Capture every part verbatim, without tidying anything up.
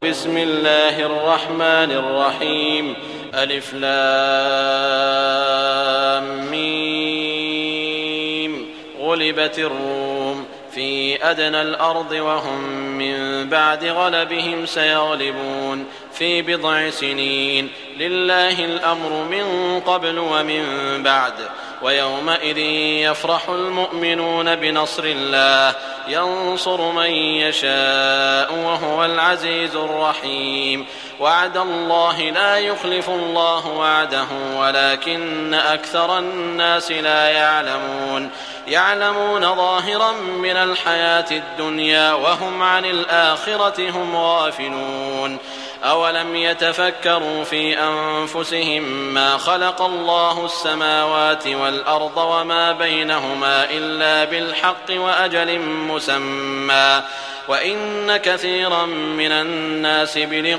بسم الله الرحمن الرحيم. ألف لام ميم. غلبت الروم في أدنى الأرض وهم من بعد غلبهم سيغلبون في بضع سنين. لله الأمر من قبل ومن بعد. ويومئذ يفرح المؤمنون بنصر الله ينصر من يشاء وهو العزيز الرحيم. وعد الله لا يخلف الله وعده ولكن أكثر الناس لا يعلمون. يعلمون ظاهرا من الحياة الدنيا وهم عن الآخرة هم غافلون. أولم يتفكروا في أنفسهم ما خلق الله السماوات والأرض وما بينهما إلا بالحق وأجل مسمى وإن كثيرا من الناس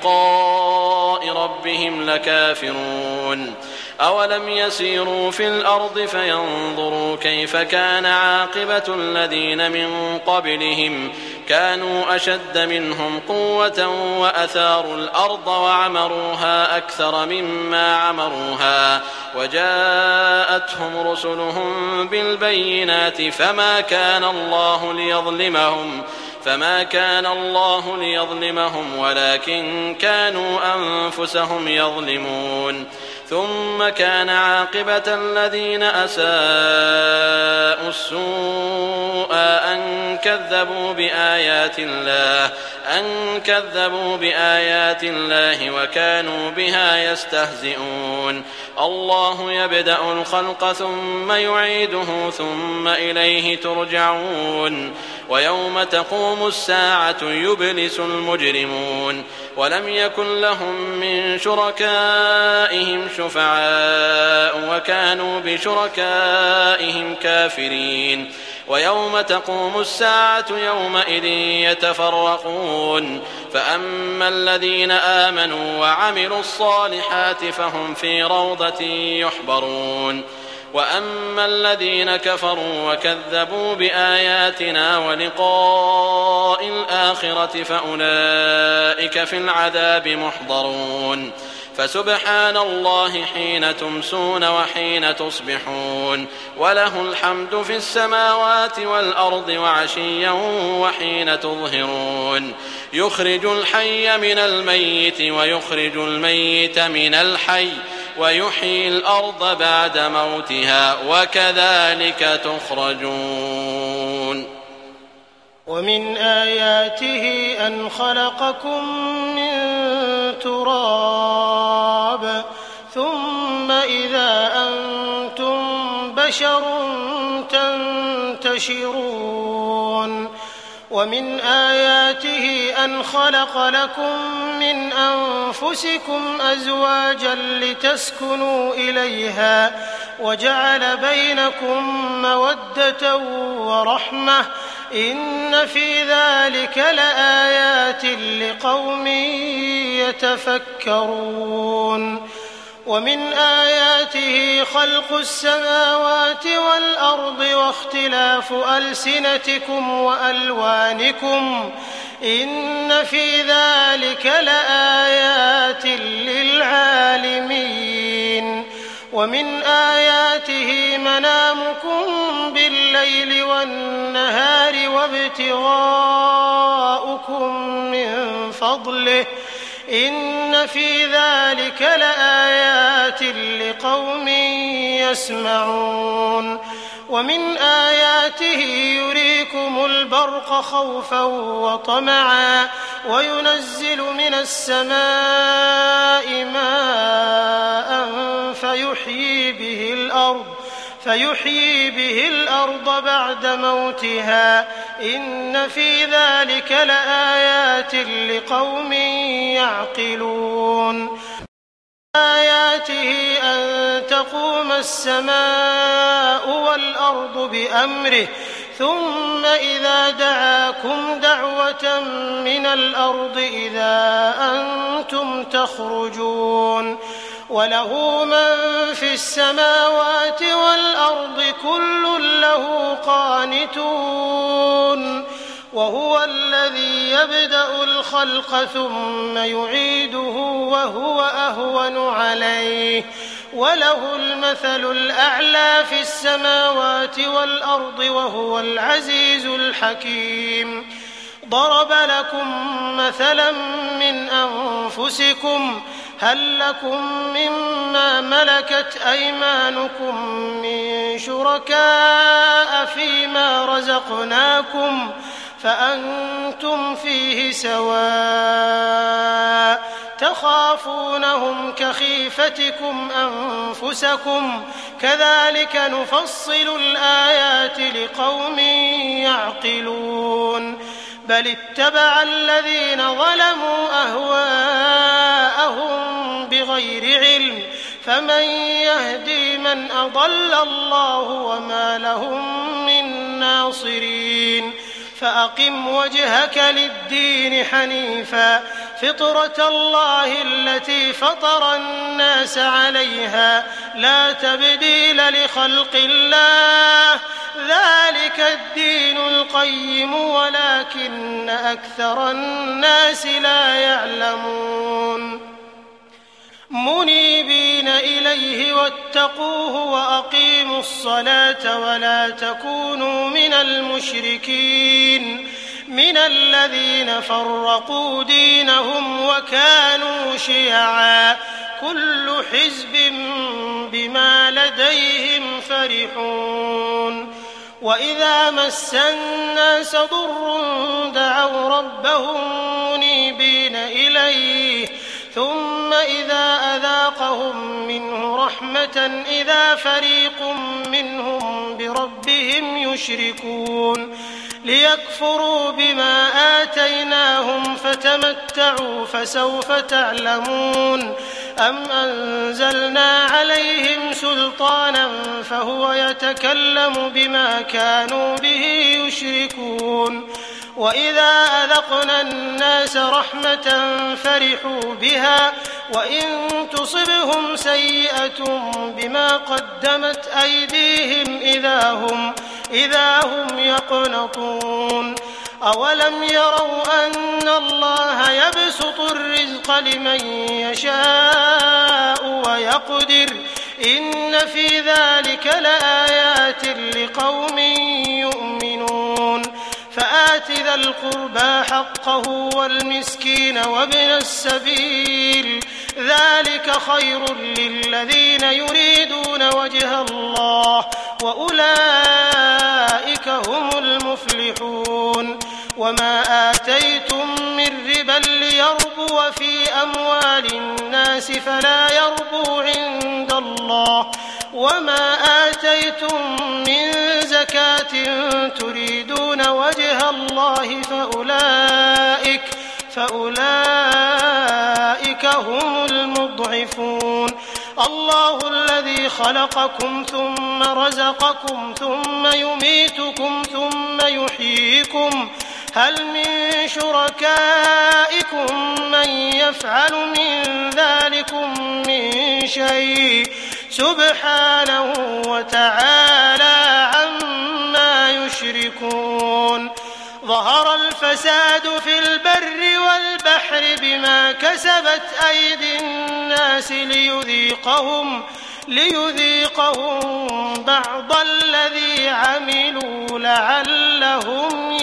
بلقاء ربهم لكافرون. أولم يسيروا في الأرض فينظروا كيف كان عاقبة الذين من قبلهم كانوا أشد منهم قوة وأثاروا الأرض وعمروها أكثر مما عمروها وجاءتهم رسلهم بالبينات فما كان الله ليظلمهم فما كان الله ليظلمهم ولكن كانوا أنفسهم يظلمون. ثم كان عاقبة الذين أساءوا السوء أن كذبوا بآيات الله أن كذبوا بآيات الله وكانوا بها يستهزئون. الله يبدأ الخلق ثم يعيده ثم إليه ترجعون. ويوم تقوم الساعة يبلس المجرمون ولم يكن لهم من شركائهم شفعاء وكانوا بشركائهم كافرين. ويوم تقوم الساعة يومئذ يتفرقون فأما الذين آمنوا وعملوا الصالحات فهم في روضة يحبرون وأما الذين كفروا وكذبوا بآياتنا ولقاء الآخرة فأولئك في العذاب محضرون. فسبحان الله حين تمسون وحين تصبحون وله الحمد في السماوات والأرض وعشيا وحين تظهرون. يخرج الحي من الميت ويخرج الميت من الحي ويحيي الأرض بعد موتها وكذلك تخرجون. ومن آياته أن خلقكم من تراب ثم إذا أنتم بشر تنتشرون. ومن آياته أن خلق لكم من أنفسكم أزواجا لتسكنوا إليها وجعل بينكم مودة ورحمة إن في ذلك لآيات لقوم يتفكرون. ومن آياته خلق السماوات والأرض واختلاف ألسنتكم وألوانكم إن في ذلك لآيات للعالمين. ومن آياته منامكم بالليل والنهار وابتغاؤكم من فضله إن في ذلك لآيات لقوم يسمعون. ومن آياته يريكم البرق خوفا وطمعا وينزل من السماء ماء فيحيي به الأرض فيحيي به الأرض بعد موتها إن في ذلك لآيات لقوم يعقلون. آياته أن تقوم السماء والأرض بأمره ثم إذا دعاكم دعوة من الأرض إذا أنتم تخرجون. وله من في السماوات والأرض كل له قانتون وهو الذي يبدأ الخلق ثم يعيده وهو أهون عليه وله المثل الأعلى في السماوات والأرض وهو العزيز الحكيم. ضرب لكم مثلا من أنفسكم هل لكم مما ملكت أيمانكم من شركاء فيما رزقناكم فأنتم فيه سواء تخافونهم كخيفتكم أنفسكم كذلك نفصل الآيات لقوم يعقلون. بل اتبع الذين ظلموا أهواءهم بغير علم فمن يهدي من أضل الله وما لهم من ناصرين. فأقم وجهك للدين حنيفا فطرة الله التي فطر الناس عليها لا تبديل لخلق الله ذلك الدين القيم ولكن أكثر الناس لا يعلمون. منيبين إليه واتقوه وأقيموا الصلاة ولا تكونوا من المشركين من الذين فرقوا دينهم وكانوا شيعا كل حزب بما لديهم فرحون. وإذا مس الناس ضر دعوا ربهم منيبين إليه ثم إذا أذاقهم منه رحمة إذا فريق منهم بربهم يشركون. ليكفروا بما آتيناهم فتمتعوا فسوف تعلمون. أم أنزلنا عليهم سلطانا فهو يتكلم بما كانوا به يشركون. وإذا أذقنا الناس رحمة فرحوا بها وإن تصبهم سيئة بما قدمت أيديهم إذا هم, إذا هم يقنطون. أولم يروا أن الله يبسط الرزق لمن يشاء ويقدر إن في ذلك لآيات لقوم يؤمنون. فآت ذا القربى حقه والمسكين وابن السبيل ذلك خير للذين يريدون وجه الله وأولئك هم المفلحون. وما آتيتم من ربا ليربو في أموال الناس فلا يربو عند الله وما آتيتم من زكاة تريدون وجه الله فأولئك, فأولئك هم المضعفون. الله الذي خلقكم ثم رزقكم ثم يميتكم ثم يحييكم هل من شركائكم من يفعل من ذلكم من شيء سبحانه وتعالى عما يشركون. ظهر الفساد في البر والبحر بما كسبت أيدي الناس ليذيقهم, ليذيقهم بعض الذي عملوا لعلهم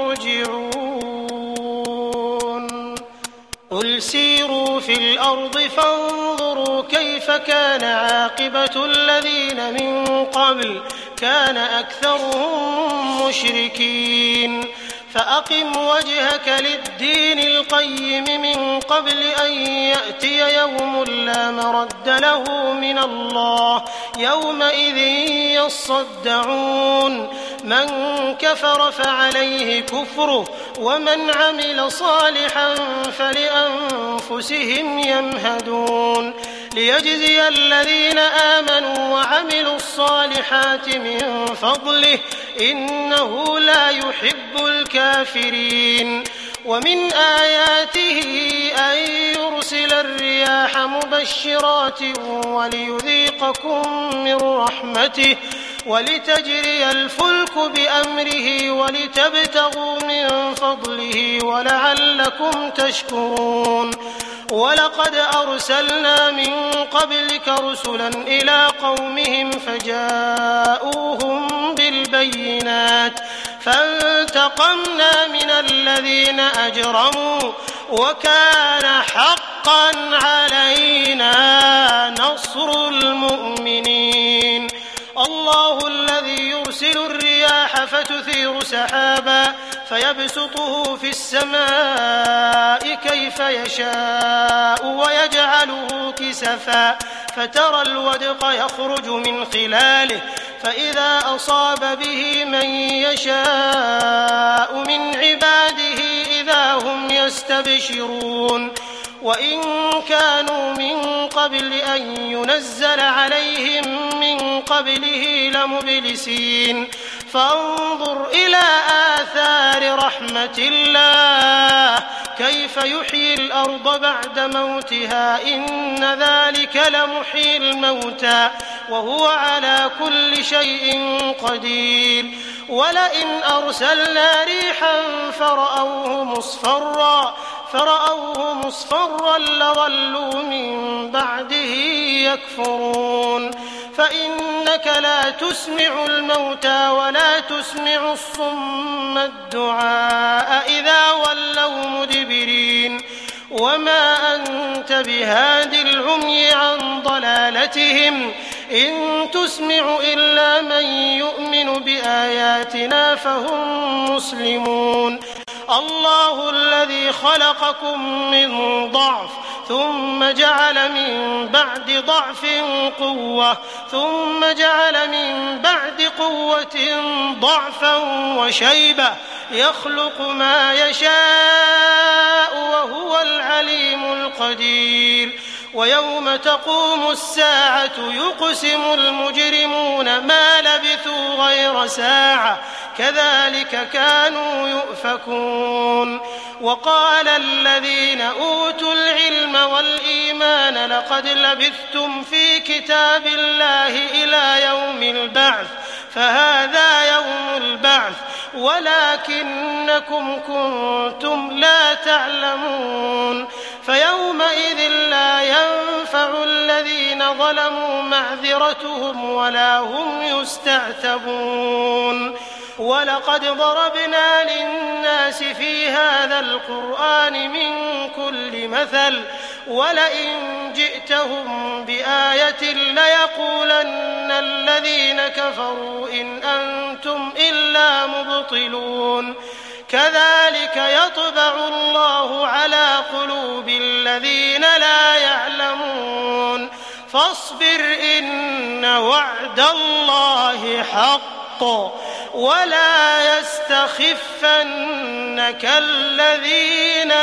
يرجعون. قل سيروا في الأرض فانظروا كيف كان عاقبة الذين من قبل كان أكثرهم مشركين. فأقم وجهك للدين القيم من قبل أن يأتي يوم لا مرد له من الله يومئذ يصدعون. من كفر فعليه كفره ومن عمل صالحا فلأنفسهم يمهدون. ليجزي الذين آمنوا وعملوا الصالحات من فضله إنه لا يحب الكافرين. ومن آياته أن يرسل الرياح مبشرات وليذيقكم من رحمته ولتجري الفلك بأمره ولتبتغوا من فضله ولعلكم تشكرون ولقد أرسلنا من قبلك رسلا إلى قومهم فجاءوهم بالبينات فانتقمنا من الذين أجرموا وكان حقا علينا نصر المؤمنين الله الذي يرسل الرياح فتثير سحابا فيبسطه في السماء كيف يشاء ويجعله كسفا فترى الودق يخرج من خلاله فإذا أصاب به من يشاء من عباده إذا هم يستبشرون وإن كانوا من قبل أن ينزل عليهم من قبله لمبلسين فانظر إلى آثار رحمة الله كيف يحيي الأرض بعد موتها إن ذلك لمحيي الموتى وهو على كل شيء قدير ولئن أرسلنا ريحا فرأوه مصفرا فرأوه مصفرا لظلوا من بعده يكفرون فإنك لا تسمع الموتى ولا تسمع الصم الدعاء إذا ولوا مدبرين وما أنت بهاد العمي عن ضلالتهم إن تسمع إلا من يؤمن بآياتنا فهم مسلمون الله الذي خلقكم من ضعف ثم جعل من بعد ضعف قوة ثم جعل من بعد قوة ضعفا وشيبة يخلق ما يشاء وهو العليم القدير ويوم تقوم الساعة يقسم المجرمون ما لبثوا غير ساعة كذلك كانوا يؤفكون وقال الذين أوتوا العلم والإيمان لقد لبثتم في كتاب الله إلى يوم البعث فهذا يوم البعث ولكنكم كنتم لا تعلمون فيومئذ لا ينفع الذين ظلموا معذرتهم ولا هم يستعتبون ولقد ضربنا للناس في هذا القرآن من كل مثل ولئن جئتهم بآية ليقولن الذين كفروا إن أنتم إلا مبطلون كذلك يطبع الله على قلوب الذين لا يعلمون فاصبر إن وعد الله حق ولا يستخفنك الذين